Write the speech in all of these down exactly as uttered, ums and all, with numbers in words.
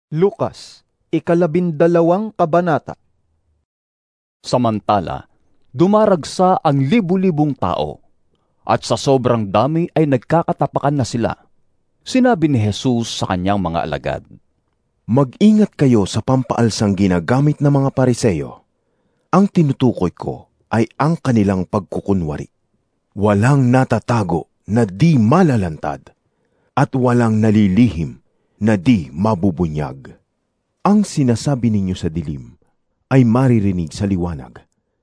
Lukas, ikalabindalawang kabanata. Samantala, dumaragsa ang libu-libong tao, at sa sobrang dami ay nagkakatapakan na sila. Sinabi ni Jesus sa kanyang mga alagad, "Mag-ingat kayo sa pampaalsang ginagamit ng mga Pariseo. Ang tinutukoy ko ay ang kanilang pagkukunwari. Walang natatago na di malalantad, at walang nalilihim na di mabubunyag. Ang sinasabi ninyo sa dilim ay maririnig sa liwanag,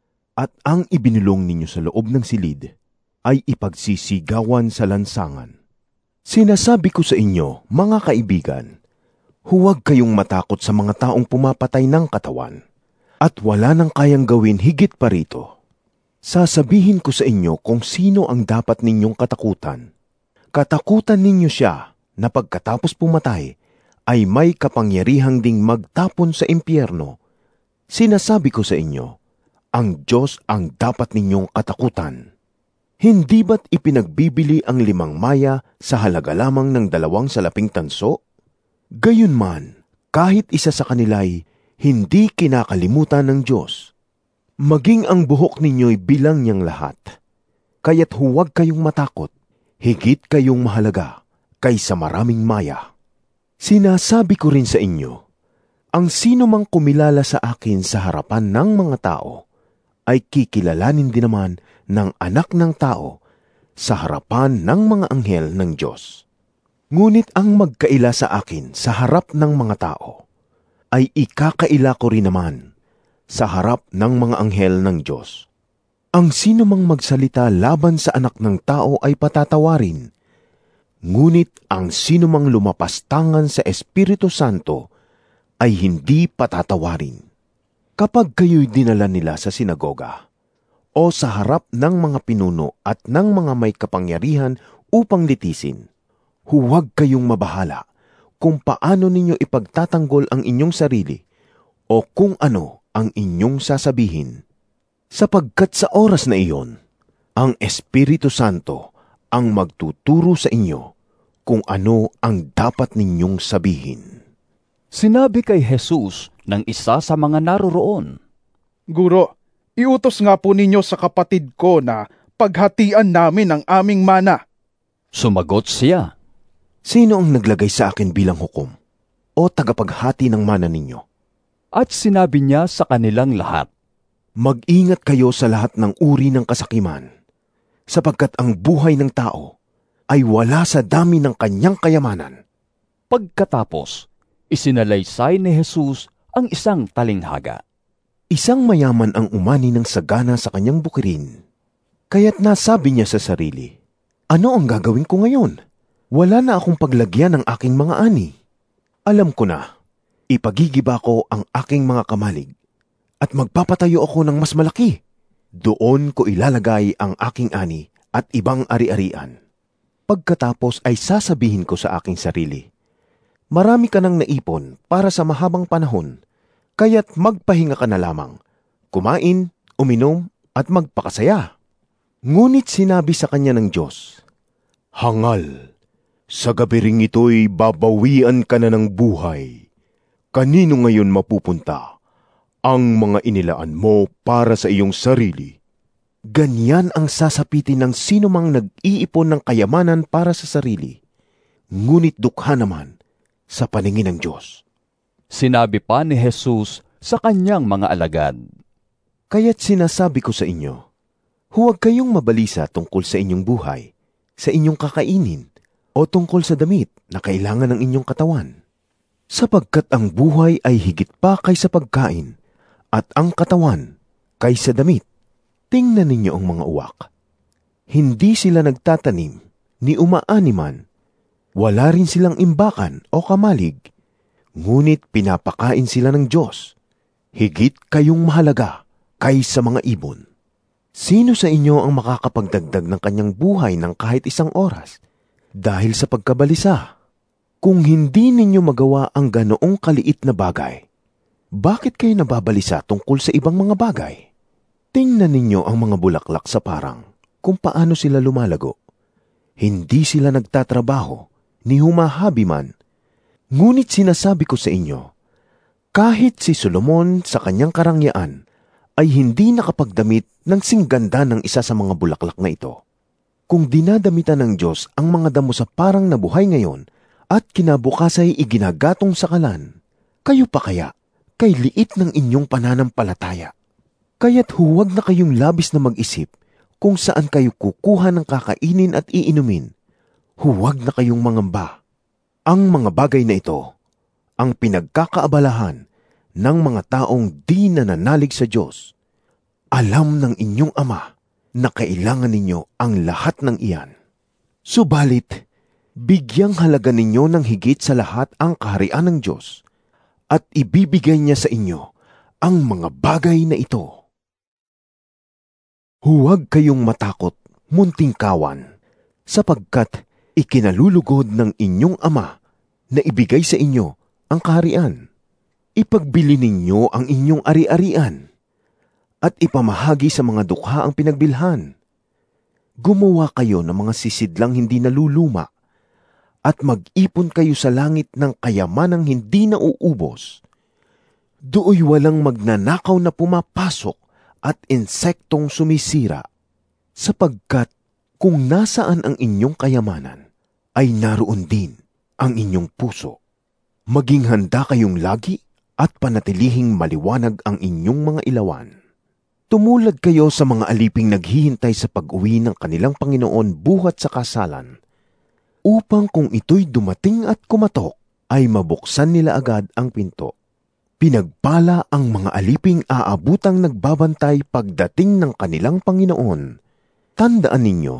at ang ibinulong ninyo sa loob ng silid ay ipagsisigawan sa lansangan. Sinasabi ko sa inyo, mga kaibigan, huwag kayong matakot sa mga taong pumapatay ng katawan, at wala nang kayang gawin higit pa rito. Sasabihin ko sa inyo kung sino ang dapat ninyong katakutan. Katakutan ninyo siya na pagkatapos pumatay ay may kapangyarihang ding magtapon sa impyerno. Sinasabi ko sa inyo, ang Diyos ang dapat ninyong katakutan. Hindi ba't ipinagbibili ang limang maya sa halaga lamang ng dalawang salaping tanso? Gayunman, kahit isa sa kanila'y hindi kinakalimutan ng Diyos. Maging ang buhok ninyo'y bilang niyang lahat. Kaya't huwag kayong matakot, higit kayong mahalaga kaysa maraming maya. Sinasabi ko rin sa inyo, ang sino mang kumilala sa akin sa harapan ng mga tao, ay kikilalanin din naman ng anak ng tao sa harapan ng mga anghel ng Diyos. Ngunit ang magkaila sa akin sa harap ng mga tao, ay ikakaila ko rin naman sa harap ng mga anghel ng Diyos. Ang sino mang magsalita laban sa anak ng tao ay patatawarin, ngunit ang sino mang lumapastangan sa Espiritu Santo ay hindi patatawarin. Kapag kayo'y dinala nila sa sinagoga o sa harap ng mga pinuno at ng mga may kapangyarihan upang litisin, huwag kayong mabahala kung paano ninyo ipagtatanggol ang inyong sarili o kung ano ang inyong sasabihin. Sapagkat sa oras na iyon, ang Espiritu Santo ang magtuturo sa inyo kung ano ang dapat ninyong sabihin." Sinabi kay Jesus ng isa sa mga naroroon, "Guro, iutos nga po ninyo sa kapatid ko na paghatian namin ang aming mana." Sumagot siya, "Sino ang naglagay sa akin bilang hukom o tagapaghati ng mana ninyo?" At sinabi niya sa kanilang lahat, "Mag-ingat kayo sa lahat ng uri ng kasakiman, sapagkat ang buhay ng tao ay wala sa dami ng kanyang kayamanan." Pagkatapos, isinalaysay ni Jesus ang isang talinghaga. Isang mayaman ang umani ng sagana sa kanyang bukirin. Kaya't nasabi niya sa sarili, "Ano ang gagawin ko ngayon? Wala na akong paglagyan ng aking mga ani. Alam ko na, ipagigiba ko ang aking mga kamalig at magpapatayo ako ng mas malaki. Doon ko ilalagay ang aking ani at ibang ari-arian. Pagkatapos ay sasabihin ko sa aking sarili, marami ka nang naipon para sa mahabang panahon, kaya't magpahinga ka na lamang, kumain, uminom at magpakasaya." Ngunit sinabi sa kanya ng Diyos, "Hangal, sa gabi ring ito'y babawian ka na ng buhay. Kanino ngayon mapupunta ang mga inilaan mo para sa iyong sarili?" Ganyan ang sasapitin ng sino mang nag-iipon ng kayamanan para sa sarili, ngunit dukha naman sa paningin ng Diyos. Sinabi pa ni Jesus sa kanyang mga alagad, "Kaya't sinasabi ko sa inyo, huwag kayong mabalisa tungkol sa inyong buhay, sa inyong kakainin, o tungkol sa damit na kailangan ng inyong katawan. Sapagkat ang buhay ay higit pa kaysa pagkain, at ang katawan kaysa damit. Tingnan ninyo ang mga uwak. Hindi sila nagtatanim, ni umaani man. Wala rin silang imbakan o kamalig, ngunit pinapakain sila ng Diyos. Higit kayong mahalaga kaysa mga ibon. Sino sa inyo ang makakapagdagdag ng kanyang buhay ng kahit isang oras dahil sa pagkabalisa? Kung hindi ninyo magawa ang ganoong kaliit na bagay, bakit kayo nababalisa tungkol sa ibang mga bagay? Tingnan ninyo ang mga bulaklak sa parang, kung paano sila lumalago. Hindi sila nagtatrabaho, ni humahabi man. Ngunit sinasabi ko sa inyo, kahit si Solomon sa kanyang karangyaan ay hindi nakapagdamit ng singganda ng isa sa mga bulaklak na ito. Kung dinadamitan ng Diyos ang mga damo sa parang nabuhay ngayon at kinabukas ay iginagatong sa kalan, kayo pa kaya kay liit ng inyong pananampalataya? Kaya't huwag na kayong labis na mag-isip kung saan kayo kukuha ng kakainin at iinumin. Huwag na kayong mangamba. Ang mga bagay na ito, ang pinagkakaabalahan ng mga taong di nananalig sa Diyos. Alam ng inyong Ama na kailangan ninyo ang lahat ng iyan. Subalit, bigyang halaga ninyo ng higit sa lahat ang kaharian ng Diyos at ibibigay niya sa inyo ang mga bagay na ito. Huwag kayong matakot, munting kawan, sapagkat ikinalulugod ng inyong Ama na ibigay sa inyo ang kaharian. Ipagbili ninyo ang inyong ari-arian at ipamahagi sa mga dukha ang pinagbilhan. Gumawa kayo ng mga sisidlang hindi naluluma at mag-ipon kayo sa langit ng kayamanang hindi nauubos. Dooy walang magnanakaw na pumapasok at insektong sumisira, sapagkat kung nasaan ang inyong kayamanan, ay naroon din ang inyong puso. Maging handa kayong lagi at panatilihing maliwanag ang inyong mga ilawan. Tumulad kayo sa mga aliping naghihintay sa pag-uwi ng kanilang Panginoon buhat sa kasalan, upang kung ito'y dumating at kumatok, ay mabuksan nila agad ang pinto. Pinagpala ang mga aliping aabutang nagbabantay pagdating ng kanilang Panginoon. Tandaan ninyo,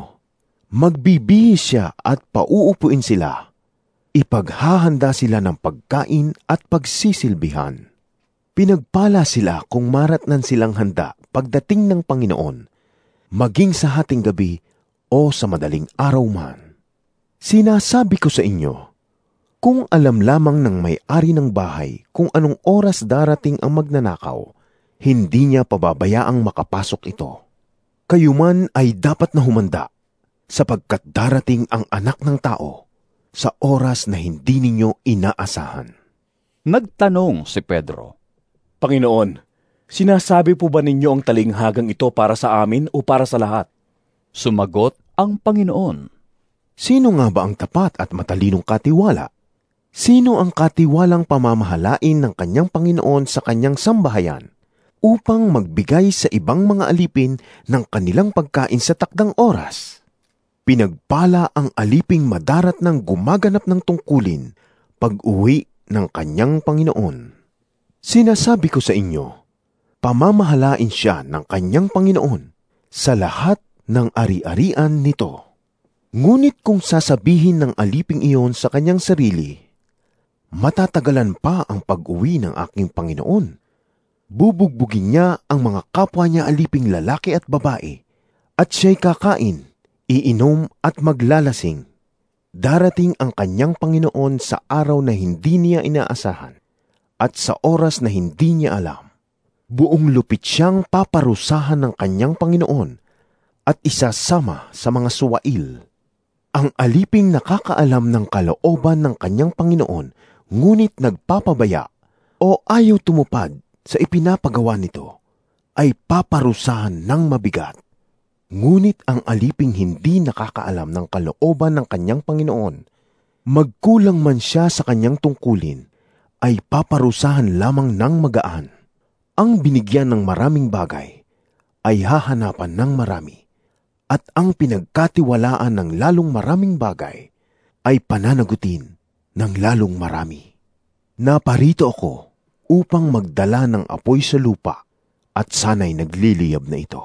magbibihis siya at pauupuin sila. Ipaghahanda sila ng pagkain at pagsisilbihan. Pinagpala sila kung maratnan silang handa pagdating ng Panginoon, maging sa hating gabi o sa madaling araw man. Sinasabi ko sa inyo, kung alam lamang ng may-ari ng bahay kung anong oras darating ang magnanakaw, hindi niya pababayaang makapasok ito. Kayo man ay dapat na humanda, sapagkat darating ang Anak ng Tao sa oras na hindi ninyo inaasahan. Nagtanong si Pedro, Panginoon, sinasabi po ba ninyo ang talinghagang ito para sa amin o para sa lahat? Sumagot ang Panginoon, Sino nga ba ang tapat at matalinong katiwala? Sino ang katiwalang pamamahalain ng kanyang Panginoon sa kanyang sambahayan upang magbigay sa ibang mga alipin ng kanilang pagkain sa takdang oras? Pinagpala ang aliping madarat ng gumaganap ng tungkulin pag-uwi ng kanyang Panginoon. Sinasabi ko sa inyo, pamamahalain siya ng kanyang Panginoon sa lahat ng ari-arian nito. Ngunit kung sasabihin ng aliping iyon sa kanyang sarili, matatagalan pa ang pag-uwi ng aking Panginoon, bubugbugin niya ang mga kapwa niya aliping lalaki at babae, at siya'y kakain, iinom at maglalasing. Darating ang kanyang Panginoon sa araw na hindi niya inaasahan at sa oras na hindi niya alam. Buong lupit siyang paparusahan ng kanyang Panginoon at isasama sa mga suwail. Ang aliping nakakaalam ng kalooban ng kanyang Panginoon ngunit nagpapabaya o ayaw tumupad sa ipinapagawa nito ay paparusahan ng mabigat. Ngunit ang aliping hindi nakakaalam ng kalooban ng kanyang Panginoon, magkulang man siya sa kanyang tungkulin, ay paparusahan lamang ng magaan. Ang binigyan ng maraming bagay ay hahanapan ng marami, at ang pinagkatiwalaan ng lalong maraming bagay ay pananagutin ng lalong marami. Naparito ako upang magdala ng apoy sa lupa at sana'y nagliliyab na ito.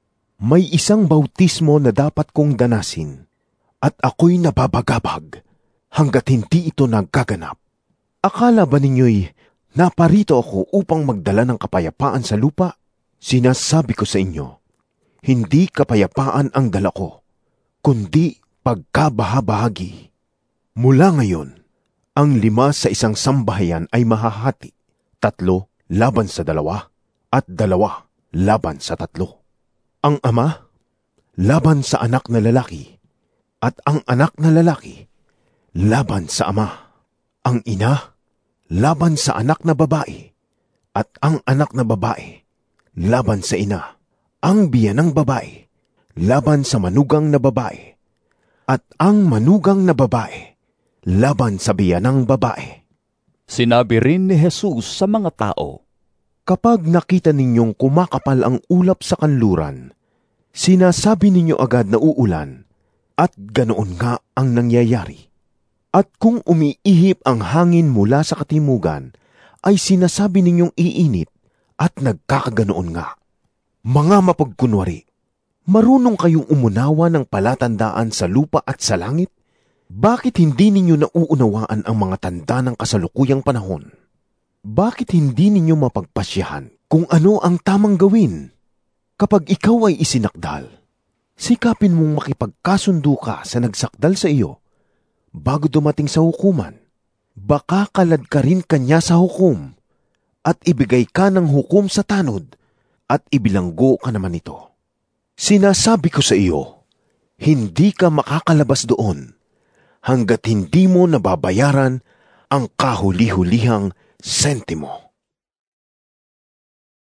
May isang bautismo na dapat kong danasin at ako'y nababagabag hanggat hindi ito nagkaganap. Akala ba ninyo'y naparito ako upang magdala ng kapayapaan sa lupa? Sinasabi ko sa inyo, hindi kapayapaan ang dala ko, kundi pagkabahabahagi. Mula ngayon, ang lima sa isang sambahayan ay mahahati, tatlo laban sa dalawa, at dalawa laban sa tatlo. Ang ama, laban sa anak na lalaki, at ang anak na lalaki, laban sa ama. ang ina laban sa anak na babae, at ang anak na babae laban sa ina, ang biyanang babae laban sa manugang na babae, at ang manugang na babae laban sa biyanang babae. Sinabi rin ni Jesus sa mga tao, Kapag nakita ninyong kumakapal ang ulap sa kanluran, sinasabi ninyo agad na uulan, at ganoon nga ang nangyayari. At kung umiihip ang hangin mula sa katimugan, ay sinasabi ninyong iinit, at nagkakaganoon nga. Mga mapagkunwari, marunong kayong umunawa ng palatandaan sa lupa at sa langit? Bakit hindi ninyo nauunawaan ang mga tanda ng kasalukuyang panahon? Bakit hindi ninyo mapagpasyahan kung ano ang tamang gawin? Kapag ikaw ay isinakdal, sikapin mong makipagkasundo ka sa nagsakdal sa iyo bago dumating sa hukuman. Baka kalad ka rin kanya sa hukom at ibigay ka ng hukom sa tanod at ibilanggo ka naman ito. Sinasabi ko sa iyo, hindi ka makakalabas doon hanggat hindi mo nababayaran ang kahuli-hulihang sentimo.